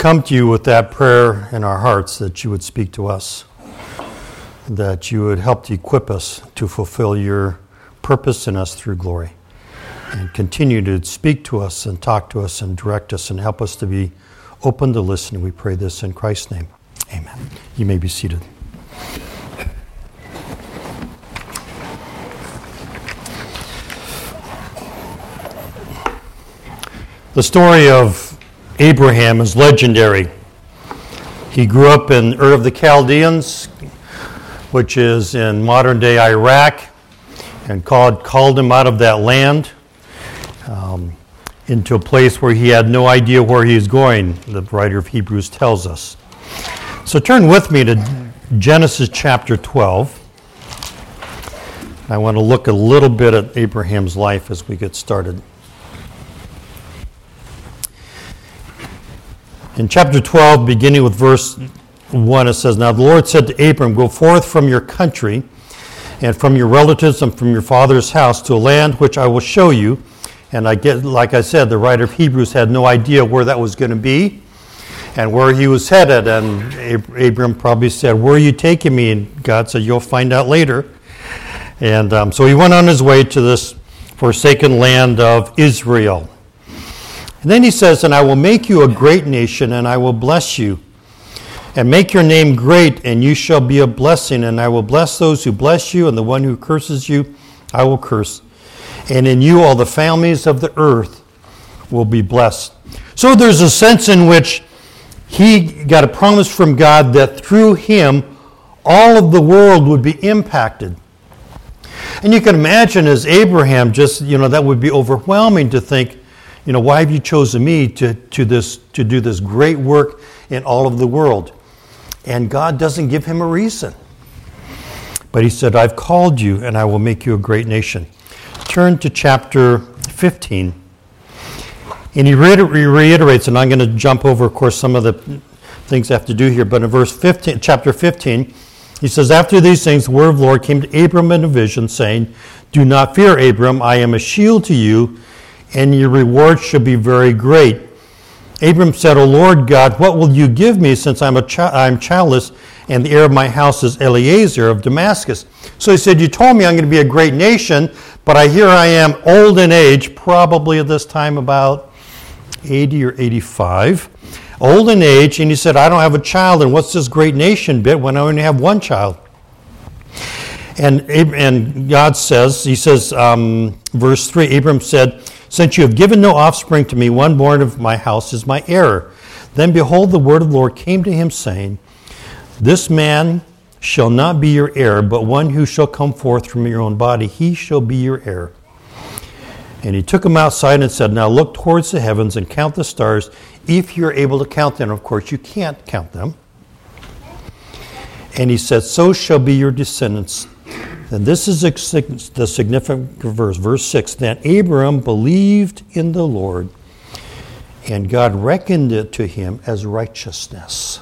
come to you with that prayer in our hearts that you would speak to us, that you would help to equip us to fulfill your purpose in us through glory, and continue to speak to us and talk to us and direct us and help us to be open to listening. We pray this in Christ's name. Amen. You may be seated. The story of Abraham is legendary. He grew up in Ur of the Chaldeans, which is in modern-day Iraq, and God called him out of that land into a place where he had no idea where he was going, the writer of Hebrews tells us. So turn with me to Genesis chapter 12. I want to look a little bit at Abraham's life as we get started. In chapter 12, beginning with verse 1, it says, "Now the Lord said to Abram, go forth from your country and from your relatives and from your father's house to a land which I will show you." And like I said, the writer of Hebrews had no idea where that was going to be and where he was headed. And Abram probably said, "Where are you taking me?" And God said, "You'll find out later." And so he went on his way to this forsaken land of Israel. And then he says, "And I will make you a great nation, and I will bless you, and make your name great, and you shall be a blessing. And I will bless those who bless you, and the one who curses you I will curse. And in you all the families of the earth will be blessed." So there's a sense in which he got a promise from God that through him all of the world would be impacted. And you can imagine as Abraham, that would be overwhelming to think, why have you chosen me to do this great work in all of the world? And God doesn't give him a reason. But he said, "I've called you and I will make you a great nation." Turn to chapter 15. And he reiterates, and I'm going to jump over, of course, some of the things I have to do here, but in chapter 15, he says, "After these things, the word of the Lord came to Abram in a vision, saying, 'Do not fear, Abram, I am a shield to you, and your reward shall be very great.' Abram said, 'O Lord God, what will you give me, since I'm childless, and the heir of my house is Eliezer of Damascus?' So he said, 'You told me I'm going to be a great nation, but here I am old in age,'" probably at this time about 80 or 85, "old in age," and he said, "I don't have a child, and what's this great nation bit when I only have one child?" And God says, verse 3, Abram said, "Since you have given no offspring to me, one born of my house is my heir." Then behold, the word of the Lord came to him, saying, "This man shall not be your heir, but one who shall come forth from your own body, he shall be your heir." And he took him outside and said, "Now look towards the heavens and count the stars, if you're able to count them." Of course, you can't count them. And he said, "So shall be your descendants." And this is the significant verse, verse 6. "Then Abram believed in the Lord, and God reckoned it to him as righteousness."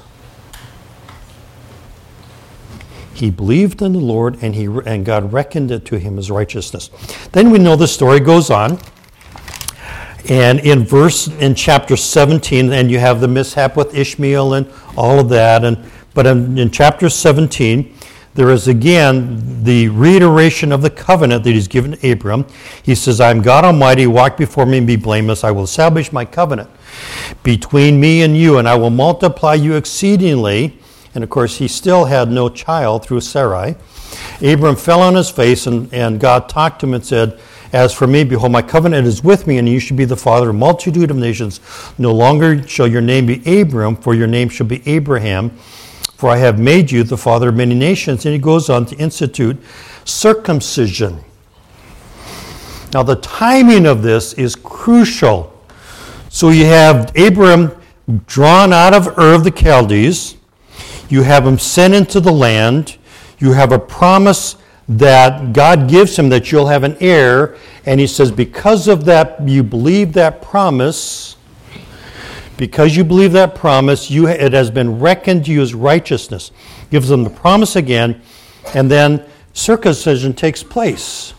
He believed in the Lord, and God reckoned it to him as righteousness. Then we know the story goes on. And in chapter 17, and you have the mishap with Ishmael and all of that. But in chapter 17, there is again the reiteration of the covenant that he's given to Abram. He says, "I am God Almighty, walk before me and be blameless. I will establish my covenant between me and you, and I will multiply you exceedingly." And of course, he still had no child through Sarai. Abram fell on his face, and God talked to him and said, "As for me, behold, my covenant is with me, and you shall be the father of a multitude of nations. No longer shall your name be Abram, for your name shall be Abraham. For I have made you the father of many nations." And he goes on to institute circumcision. Now, the timing of this is crucial. So you have Abram drawn out of Ur of the Chaldees. You have him sent into the land. You have a promise that God gives him that you'll have an heir. And he says, because of that, you believe that promise. Because you believe that promise, it has been reckoned to you as righteousness. Gives them the promise again, and then circumcision takes place.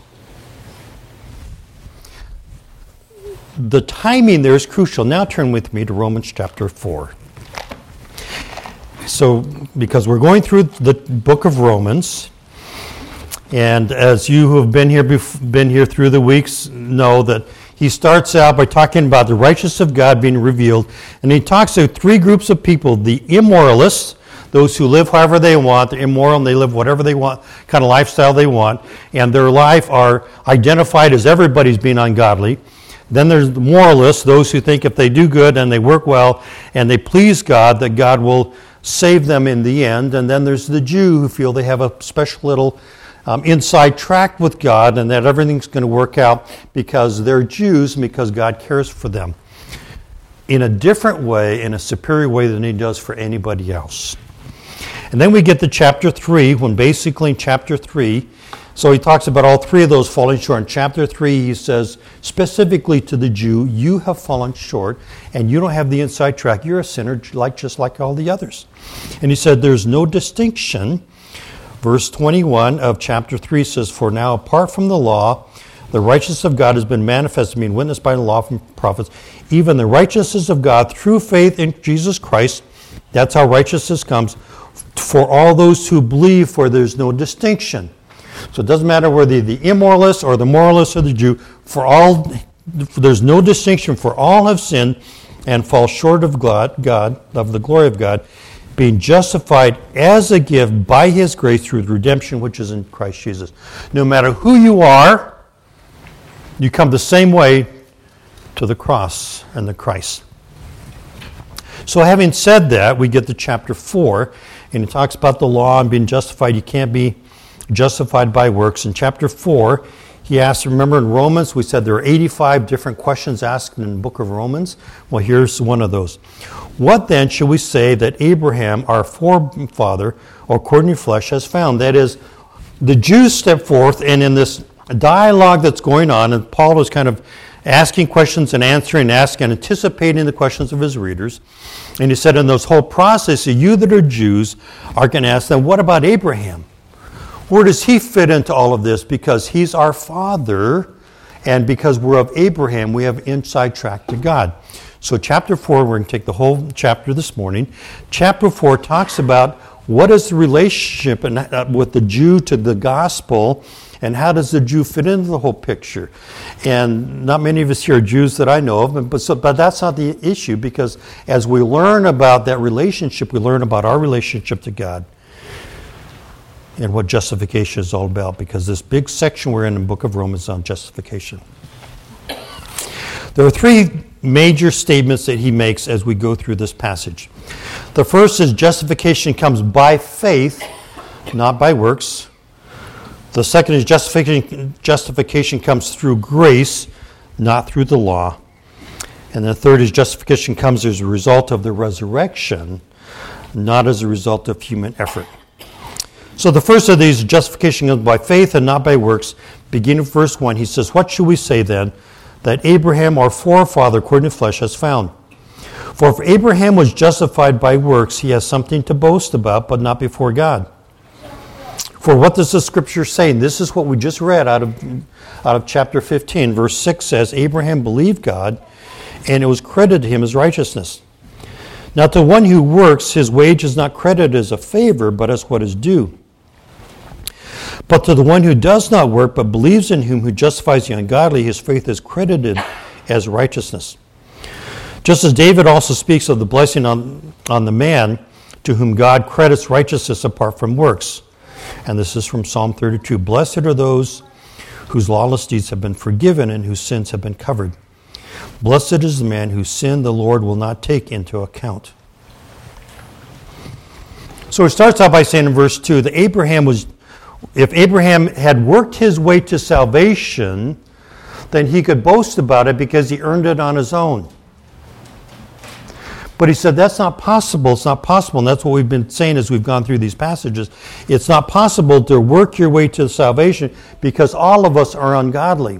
The timing there is crucial. Now turn with me to Romans chapter 4. So, because we're going through the book of Romans, and as you who have been here through the weeks know that he starts out by talking about the righteousness of God being revealed, and he talks to three groups of people: the immoralists, those who live however they want, they're immoral and they live whatever they want, kind of lifestyle they want, and their life are identified as everybody's being ungodly. Then there's the moralists, those who think if they do good and they work well and they please God, that God will save them in the end. And then there's the Jew who feel they have a special little inside track with God and that everything's going to work out because they're Jews and because God cares for them in a different way, in a superior way than he does for anybody else. And then we get to chapter 3, when basically in chapter 3, so he talks about all three of those falling short. In chapter 3, he says, specifically to the Jew, you have fallen short, and you don't have the inside track. You're a sinner just like all the others. And he said, there's no distinction. Verse 21 of chapter 3 says, for now, apart from the law, the righteousness of God has been manifested, being witnessed by the law from prophets, even the righteousness of God through faith in Jesus Christ. That's how righteousness comes. For all those who believe, for there's no distinction. So it doesn't matter whether the immoralist or the moralist or the Jew, there's no distinction, for all have sinned and fall short of God, of the glory of God, being justified as a gift by his grace through the redemption which is in Christ Jesus. No matter who you are, you come the same way to the cross and the Christ. So having said that, we get to chapter 4, and it talks about the law and being justified. You can't be justified by works. In chapter 4, he asks, remember in Romans, we said there are 85 different questions asked in the book of Romans. Well, here's one of those. What then should we say that Abraham, our forefather, according to flesh, has found? That is, the Jews step forth, and in this dialogue that's going on, and Paul is kind of asking questions and answering, asking, anticipating the questions of his readers. And he said in this whole process, you that are Jews are going to ask them, what about Abraham? Where does he fit into all of this? Because he's our father, and because we're of Abraham, we have inside track to God. So chapter 4, we're going to take the whole chapter this morning. Chapter 4 talks about what is the relationship with the Jew to the gospel, and how does the Jew fit into the whole picture? And not many of us here are Jews that I know of, but that's not the issue, because as we learn about that relationship, we learn about our relationship to God and what justification is all about, because this big section we're in the book of Romans is on justification. There are three major statements that he makes as we go through this passage. The first is justification comes by faith, not by works. The second is justification comes through grace, not through the law. And the third is justification comes as a result of the resurrection, not as a result of human effort. So the first of these, justification comes by faith and not by works. Beginning with verse 1, he says, what should we say then that Abraham, our forefather, according to flesh, has found? For if Abraham was justified by works, he has something to boast about, but not before God. For what does the Scripture say? And this is what we just read out of chapter 15. Verse 6 says, Abraham believed God, and it was credited to him as righteousness. Now to one who works, his wage is not credited as a favor, but as what is due. But to the one who does not work, but believes in him who justifies the ungodly, his faith is credited as righteousness. Just as David also speaks of the blessing on the man to whom God credits righteousness apart from works. And this is from Psalm 32. Blessed are those whose lawless deeds have been forgiven and whose sins have been covered. Blessed is the man whose sin the Lord will not take into account. So it starts out by saying in verse 2 that if Abraham had worked his way to salvation, then he could boast about it because he earned it on his own. But he said that's not possible. It's not possible. And that's what we've been saying as we've gone through these passages. It's not possible to work your way to salvation because all of us are ungodly.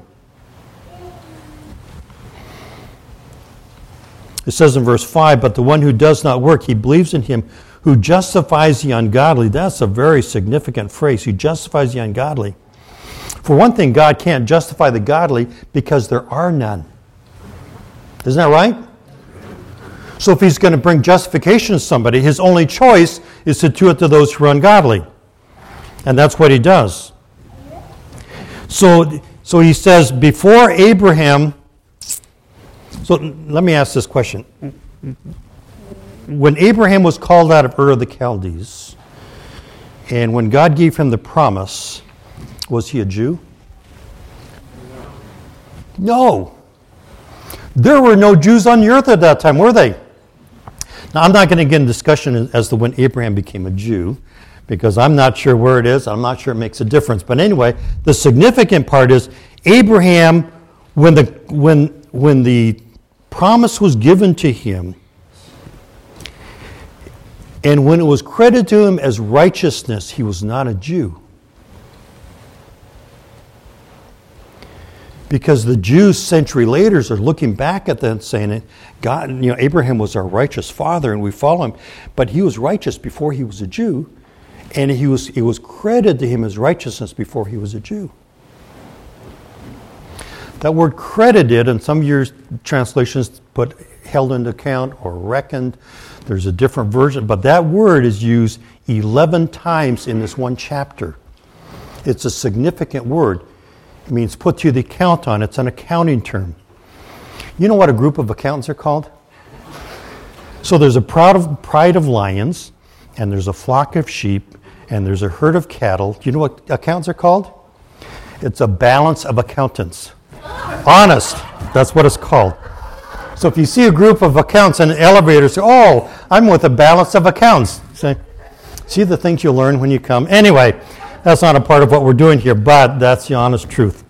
It says in verse 5, but the one who does not work, he believes in him who justifies the ungodly. That's a very significant phrase, who justifies the ungodly. For one thing, God can't justify the godly because there are none. Isn't that right? So if he's going to bring justification to somebody, his only choice is to do it to those who are ungodly. And that's what he does. So he says, before Abraham... So let me ask this question. When Abraham was called out of Ur of the Chaldees, and when God gave him the promise, was he a Jew? No. There were no Jews on the earth at that time, were they? Now, I'm not going to get into discussion as to when Abraham became a Jew, because I'm not sure where it is. I'm not sure it makes a difference. But anyway, the significant part is Abraham, when the promise was given to him, and when it was credited to him as righteousness, he was not a Jew. Because the Jews century later are looking back at that and saying, God, Abraham was our righteous father and we follow him. But he was righteous before he was a Jew. And it was credited to him as righteousness before he was a Jew. That word credited, in some of your translations put held into account or reckoned. There's a different version, but that word is used 11 times in this one chapter. It's a significant word. It means put to the account on. It's an accounting term. You know what a group of accountants are called? So there's a pride of lions, and there's a flock of sheep, and there's a herd of cattle. Do you know what accountants are called? It's a balance of accountants. Honest, that's what it's called. So if you see a group of accountants in an elevator, say, oh, I'm with a balance of accounts. See the things you learn when you come. Anyway, that's not a part of what we're doing here, but that's the honest truth.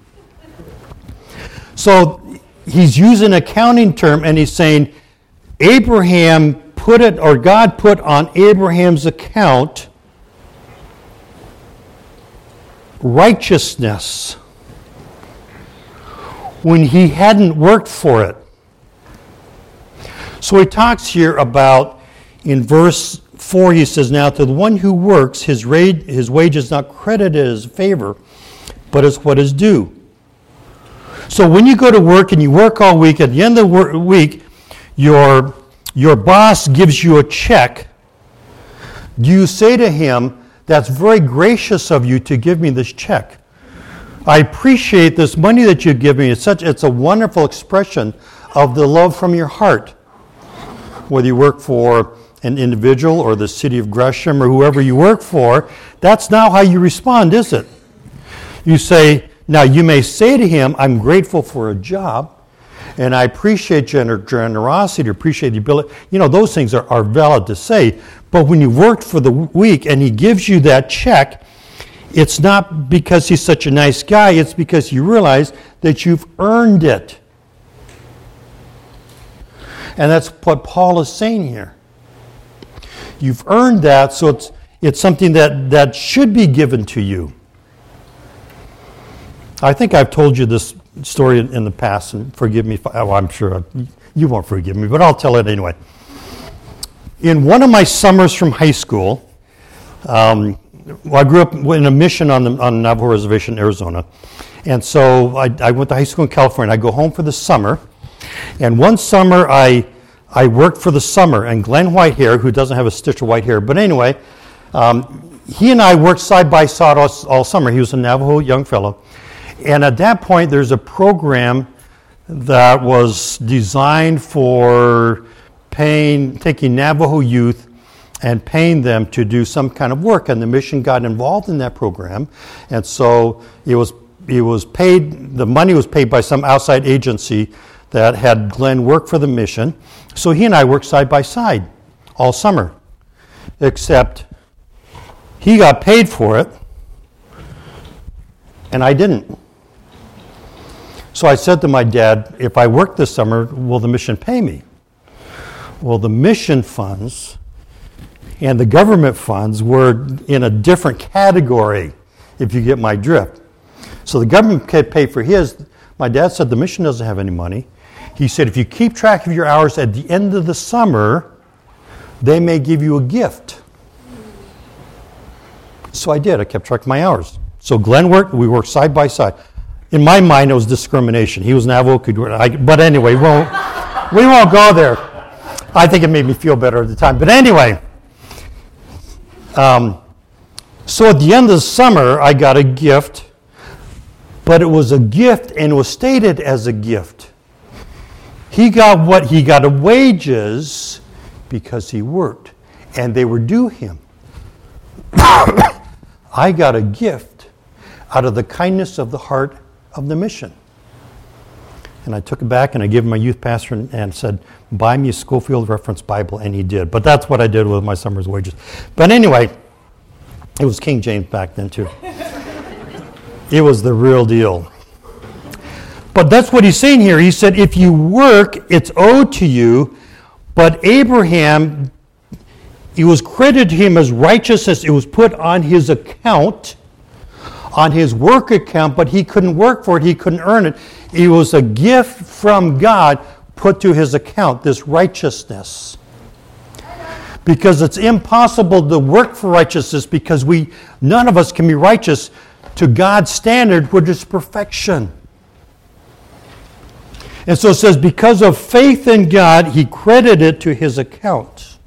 So he's using an accounting term, and he's saying Abraham put it, or God put on Abraham's account righteousness when he hadn't worked for it. So he talks here about, in verse 4, he says, now to the one who works, his wage is not credited as favor, but as what is due. So when you go to work and you work all week, at the end of the week, your boss gives you a check. Do you say to him, that's very gracious of you to give me this check. I appreciate this money that you give me. It's a wonderful expression of the love from your heart. Whether you work for an individual or the city of Gresham or whoever you work for, that's not how you respond, is it? You say, now you may say to him, I'm grateful for a job, and I appreciate generosity, appreciate the ability. Those things are valid to say. But when you worked for the week and he gives you that check, it's not because he's such a nice guy, it's because you realize that you've earned it. And that's what Paul is saying here. You've earned that, so it's something that should be given to you. I think I've told you this story in the past, and forgive me, I'm sure you won't forgive me, but I'll tell it anyway. In one of my summers from high school, I grew up in a mission on the Navajo Reservation in Arizona, and so I went to high school in California. I go home for the summer, and one summer I worked for the summer, and Glenn Whitehair, who doesn't have a stitch of white hair, but anyway, he and I worked side by side all summer. He was a Navajo young fellow. And at that point, there's a program that was designed for taking Navajo youth and paying them to do some kind of work. And the mission got involved in that program. And so it was paid, the money was paid by some outside agency that had Glenn work for the mission. So he and I worked side by side all summer, except he got paid for it and I didn't. So I said to my dad, if I work this summer, will the mission pay me? Well, the mission funds and the government funds were in a different category, if you get my drift. So the government could pay for his. My dad said the mission doesn't have any money. He said, if you keep track of your hours at the end of the summer, they may give you a gift. So I did. I kept track of my hours. So Glenn worked, we worked side by side. In my mind, it was discrimination. He was Navajo, could work. But anyway, we won't go there. I think it made me feel better at the time. But anyway, so at the end of the summer, I got a gift, but it was a gift and it was stated as a gift. He got what? He got a wages because he worked, and they were due him. I got a gift out of the kindness of the heart of the mission. And I took it back and I gave my youth pastor and said, buy me a Schofield Reference Bible, and he did. But that's what I did with my summer's wages. But anyway, it was King James back then too. It was the real deal. But that's what he's saying here. He said, if you work, it's owed to you. But Abraham, it was credited to him as righteousness. It was put on his account, on his work account, but he couldn't work for it. He couldn't earn it. It was a gift from God put to his account, this righteousness. Because it's impossible to work for righteousness, because none of us can be righteous to God's standard, which is perfection. And so it says, because of faith in God, he credited it to his account.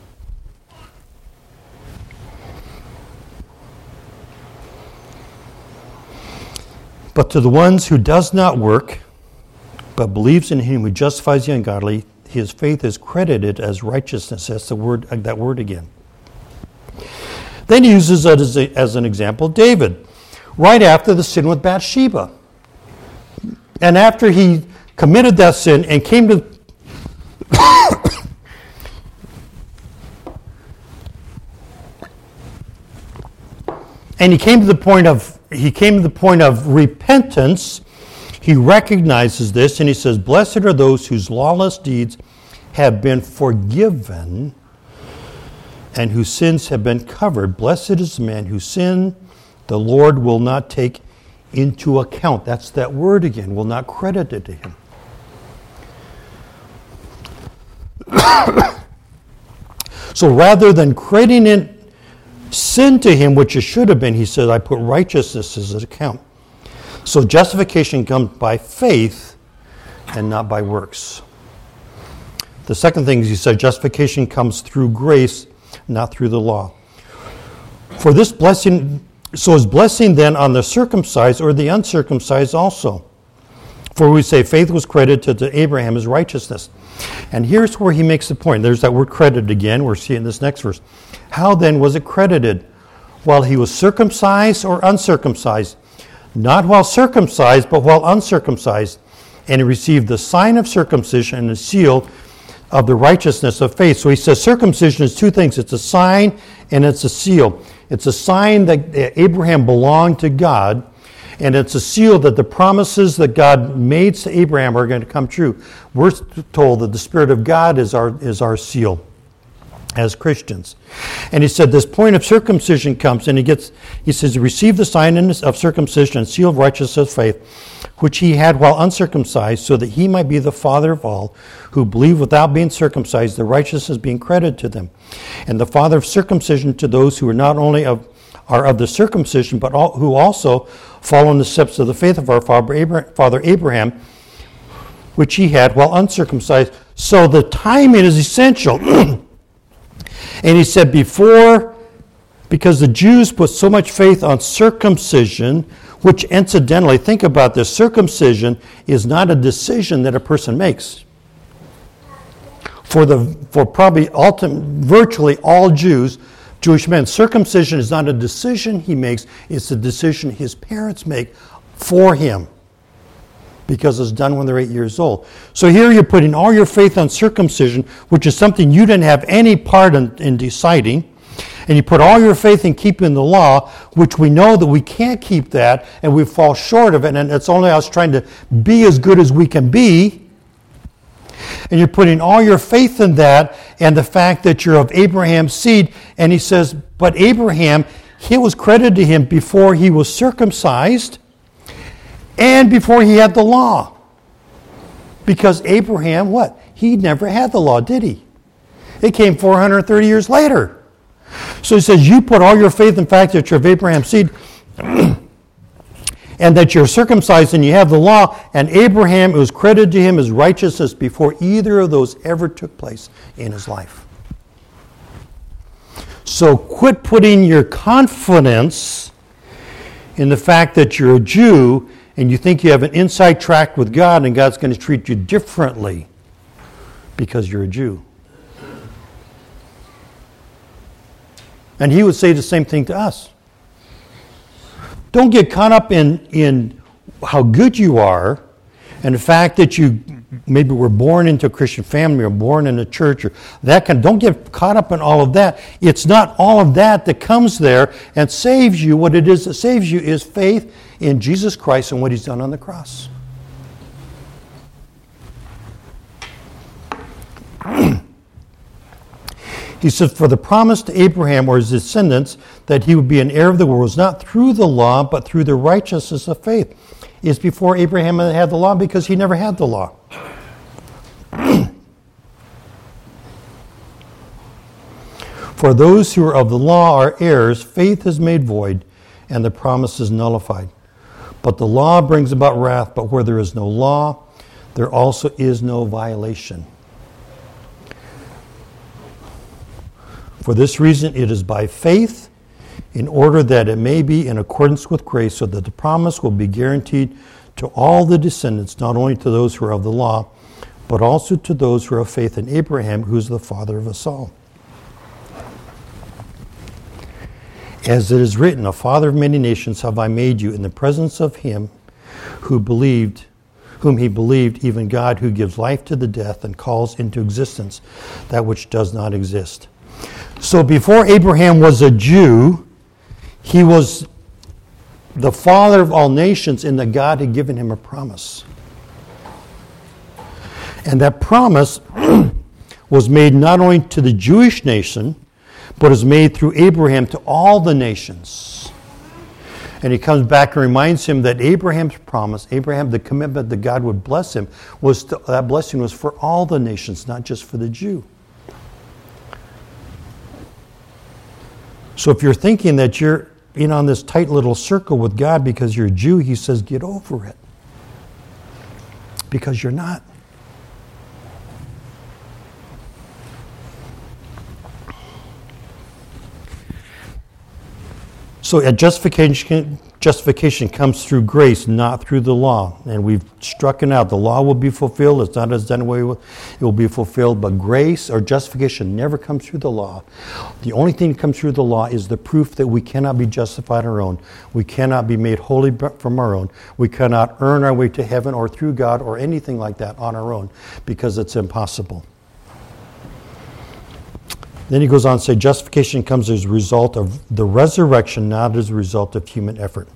But to the ones who does not work, but believes in him who justifies the ungodly, his faith is credited as righteousness. That's that word again. Then he uses it as an example, David, right after the sin with Bathsheba. And after he committed that sin and came to and he came to the point of repentance. He recognizes this and he says, blessed are those whose lawless deeds have been forgiven and whose sins have been covered. Blessed is the man whose sin the Lord will not take into account. That's that word again, will not credit it to him. So rather than crediting sin to him, which it should have been, he said, I put righteousness as an account. So justification comes by faith and not by works. The second thing is, he said, justification comes through grace, not through the law. For this blessing, so is blessing then on the circumcised or the uncircumcised also? For we say faith was credited to Abraham as righteousness. And here's where he makes the point. There's that word credited again. We're seeing this next verse. How then was it credited? While he was circumcised or uncircumcised? Not while circumcised, but while uncircumcised. And he received the sign of circumcision and the seal of the righteousness of faith. So he says circumcision is two things. It's a sign and it's a seal. It's a sign that Abraham belonged to God, and it's a seal that the promises that God made to Abraham are going to come true. We're told that the Spirit of God is our seal as Christians. And he said this point of circumcision comes, and he says, receive the sign of circumcision and seal of righteousness of faith, which he had while uncircumcised, so that he might be the father of all who believe without being circumcised, the righteousness being credited to them, and the father of circumcision to those who are not only are of the circumcision, but who also follow in the steps of the faith of our father Abraham, which he had while uncircumcised. So the timing is essential. And he said because the Jews put so much faith on circumcision, which incidentally, think about this, circumcision is not a decision that a person makes. For probably virtually all Jewish men, circumcision is not a decision he makes, it's a decision his parents make for him, because it's done when they're 8 years old. So here you're putting all your faith on circumcision, which is something you didn't have any part in deciding, and you put all your faith in keeping the law, which we know that we can't keep that, and we fall short of it, and it's only us trying to be as good as we can be. And you're putting all your faith in that, and the fact that you're of Abraham's seed, and he says, but Abraham, it was credited to him before he was circumcised, and before he had the law. Because Abraham, what? He never had the law, did he? It came 430 years later. So he says, you put all your faith in the fact that you're of Abraham's seed, and that you're circumcised and you have the law, and Abraham, it was credited to him as righteousness before either of those ever took place in his life. So quit putting your confidence in the fact that you're a Jew and you think you have an inside track with God and God's going to treat you differently because you're a Jew. And he would say the same thing to us. Don't get caught up in how good you are and the fact that you maybe were born into a Christian family or born in a church or that kind. Don't get caught up in all of that. It's not all of that that comes there and saves you. What it is that saves you is faith in Jesus Christ and what he's done on the cross. He says, for the promise to Abraham or his descendants that he would be an heir of the world was not through the law, but through the righteousness of faith. It's before Abraham had the law because he never had the law. For those who are of the law are heirs, faith is made void, and the promise is nullified. But the law brings about wrath, but where there is no law, there also is no violation. For this reason, it is by faith, in order that it may be in accordance with grace, so that the promise will be guaranteed to all the descendants, not only to those who are of the law, but also to those who are of faith in Abraham, who is the father of us all. As it is written, a father of many nations have I made you in the presence of him whom he believed, even God, who gives life to the death and calls into existence that which does not exist. So before Abraham was a Jew, he was the father of all nations in that God had given him a promise. And that promise was made not only to the Jewish nation, but is made through Abraham to all the nations. And he comes back and reminds him that Abraham's promise, Abraham, the commitment that God would bless him, that blessing was for all the nations, not just for the Jew. So if you're thinking that you're in on this tight little circle with God because you're a Jew, he says, get over it. Because you're not. So justification comes through grace, not through the law. And we've struck it out. The law will be fulfilled. It's not as done away with. It will be fulfilled. But grace or justification never comes through the law. The only thing that comes through the law is the proof that we cannot be justified on our own. We cannot be made holy from our own. We cannot earn our way to heaven or through God or anything like that on our own because it's impossible. Then he goes on to say, justification comes as a result of the resurrection, not as a result of human effort.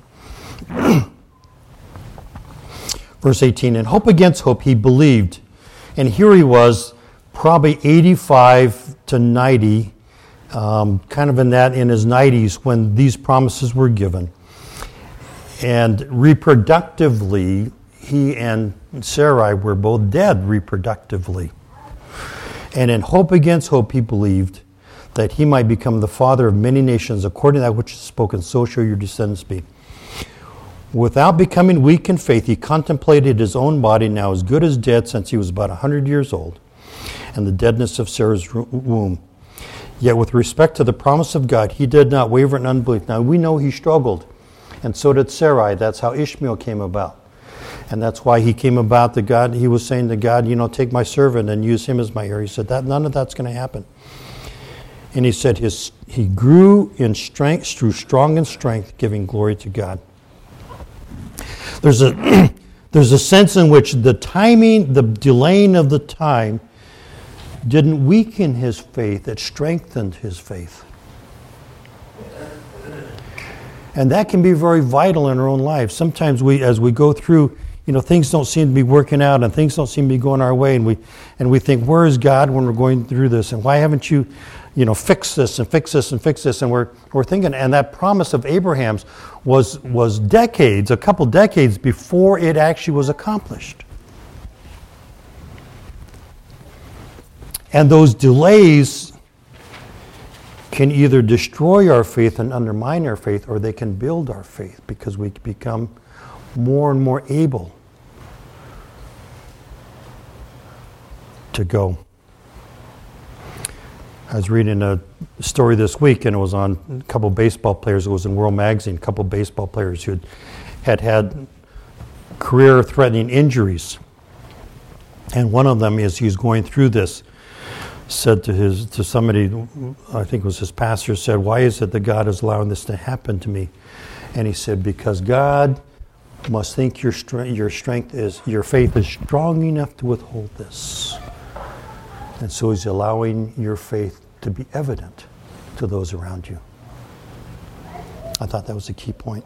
Verse 18, in hope against hope, he believed. And here he was, probably 85 to 90, kind of in his 90s when these promises were given. And reproductively, he and Sarai were both dead reproductively. And in hope against hope, he believed that he might become the father of many nations, according to that which is spoken, so shall your descendants be. Without becoming weak in faith, he contemplated his own body, now as good as dead, since he was about 100 years old, and the deadness of Sarah's womb. Yet with respect to the promise of God, he did not waver in unbelief. Now we know he struggled, and so did Sarai. That's how Ishmael came about. And that's why he came about to God. He was saying to God, take my servant and use him as my heir. He said, none of that's going to happen. And he said he grew in strength, grew strong in strength, giving glory to God. There's a sense in which the timing, the delaying of the time, didn't weaken his faith. It strengthened his faith. And that can be very vital in our own lives. Sometimes as we go through, things don't seem to be working out and things don't seem to be going our way, and we think, where is God when we're going through this? And why haven't you, fixed this and fix this and fix this? And we're thinking, and that promise of Abraham's was decades, a couple decades before it actually was accomplished. And those delays can either destroy our faith and undermine our faith, or they can build our faith because we become more and more able to go. I was reading a story this week, and it was on a couple of baseball players. It was in World Magazine, a couple of baseball players who had career-threatening injuries. And one of them, as he's going through this, said to somebody, I think it was his pastor, said, "Why is it that God is allowing this to happen to me?" And he said, "Because God must think your faith is strong enough to withhold this. And so he's allowing your faith to be evident to those around you." I thought that was a key point.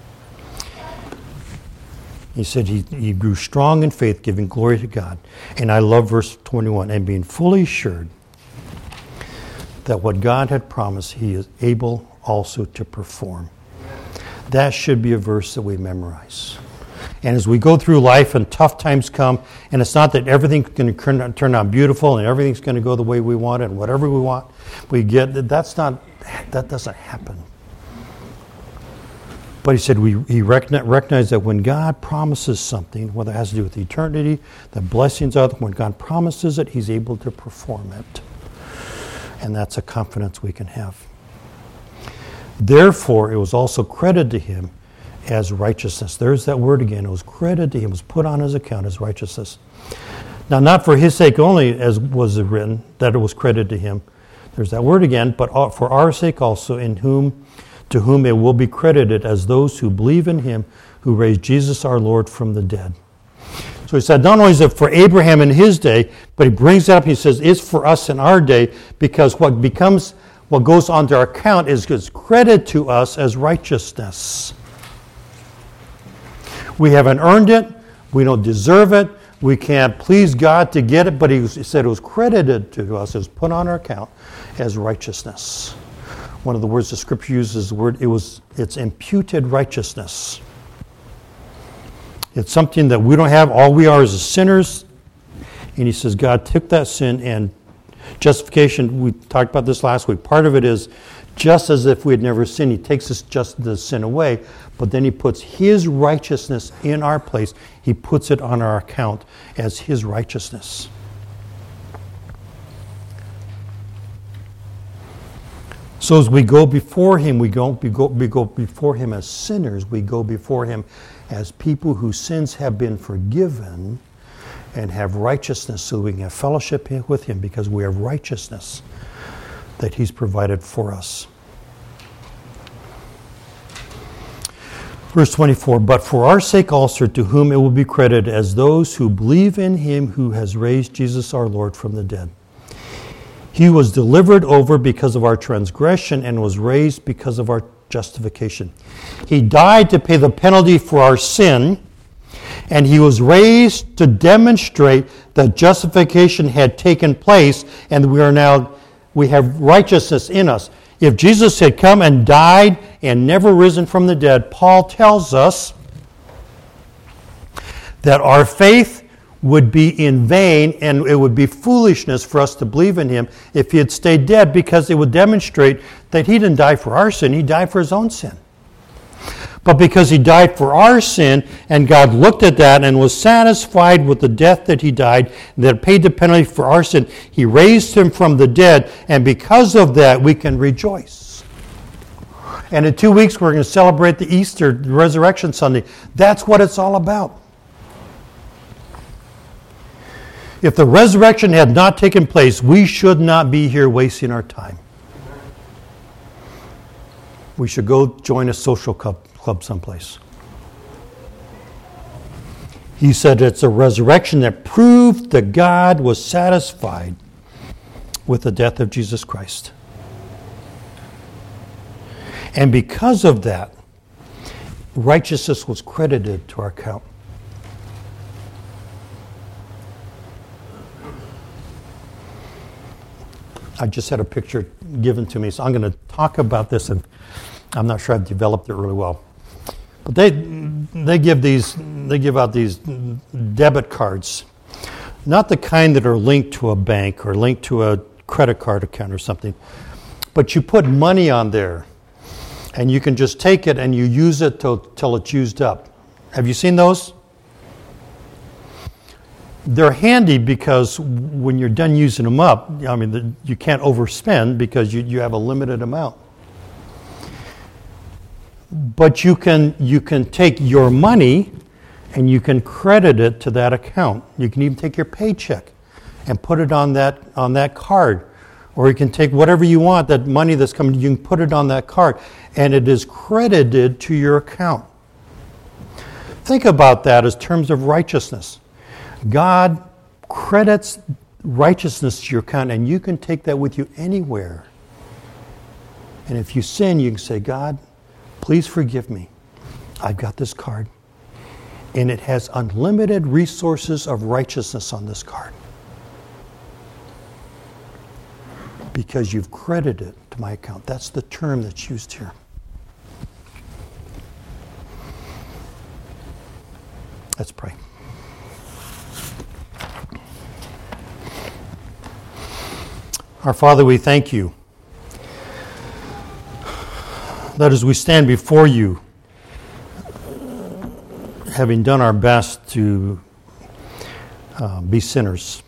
He said he grew strong in faith, giving glory to God. And I love verse 21, and being fully assured that what God had promised, he is able also to perform. That should be a verse that we memorize. And as we go through life and tough times come, and it's not that everything's going to turn out beautiful and everything's going to go the way we want it and whatever we want, we get, that doesn't happen. But he said he recognized that when God promises something, whether it has to do with eternity, the blessings of it, when God promises it, he's able to perform it. And that's a confidence we can have. Therefore, it was also credited to him as righteousness. There's that word again. It was credited to him. It was put on his account as righteousness. Now, not for his sake only, as was written, that it was credited to him. There's that word again, but for our sake also, to whom it will be credited as those who believe in him who raised Jesus our Lord from the dead. So he said, not only is it for Abraham in his day, but he brings it up and he says, it's for us in our day, because what goes onto our account is credited to us as righteousness. We haven't earned it. We don't deserve it. We can't please God to get it, but he said it was credited to us, it was put on our account as righteousness. One of the words the Scripture uses, it's imputed righteousness. It's something that we don't have. All we are is sinners. And he says God took that sin, and justification, we talked about this last week, part of it is just as if we had never sinned. He takes the sin away, but then he puts his righteousness in our place. He puts it on our account as his righteousness. So as we go before him, we go before him as sinners. We go before him as people whose sins have been forgiven and have righteousness, so we can have fellowship with him because we have righteousness that he's provided for us. Verse 24, but for our sake also, to whom it will be credited as those who believe in him who has raised Jesus our Lord from the dead. He was delivered over because of our transgression and was raised because of our justification. He died to pay the penalty for our sin, and he was raised to demonstrate that justification had taken place, and we have righteousness in us. If Jesus had come and died and never risen from the dead, Paul tells us that our faith would be in vain, and it would be foolishness for us to believe in him if he had stayed dead, because it would demonstrate that he didn't die for our sin, he died for his own sin. But because he died for our sin, and God looked at that and was satisfied with the death that he died, that paid the penalty for our sin, he raised him from the dead, and because of that we can rejoice. And in 2 weeks we're going to celebrate the Easter Resurrection Sunday. That's what it's all about. If the resurrection had not taken place, we should not be here wasting our time. We should go join a social club someplace. He said it's a resurrection that proved that God was satisfied with the death of Jesus Christ. And because of that, righteousness was credited to our account. I just had a picture given to me, so I'm going to talk about this, and I'm not sure I've developed it really well. But they give out these debit cards, not the kind that are linked to a bank or linked to a credit card account or something, but you put money on there, and you can just take it and you use it till it's used up, Have you seen those? They're handy because when you're done using them up, I mean, you can't overspend because you have a limited amount. But you can take your money and you can credit it to that account. You can even take your paycheck and put it on that card. Or you can take whatever you want, that money that's coming, you can put it on that card, and it is credited to your account. Think about that as terms of righteousness. God credits righteousness to your account, and you can take that with you anywhere. And if you sin, you can say, God, please forgive me. I've got this card, and it has unlimited resources of righteousness on this card. Because you've credited it to my account. That's the term that's used here. Let's pray. Our Father, we thank you that as we stand before you, having done our best to be sinners,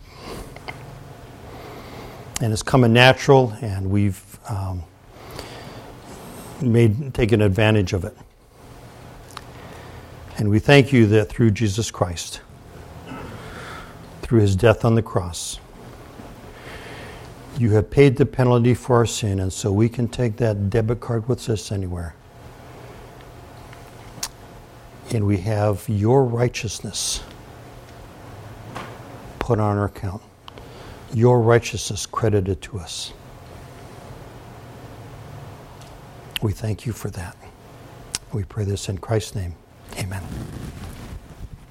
and it's come natural, and we've taken advantage of it. And we thank you that through Jesus Christ, through his death on the cross, you have paid the penalty for our sin, and so we can take that debit card with us anywhere. And we have your righteousness put on our account. Your righteousness credited to us. We thank you for that. We pray this in Christ's name. Amen.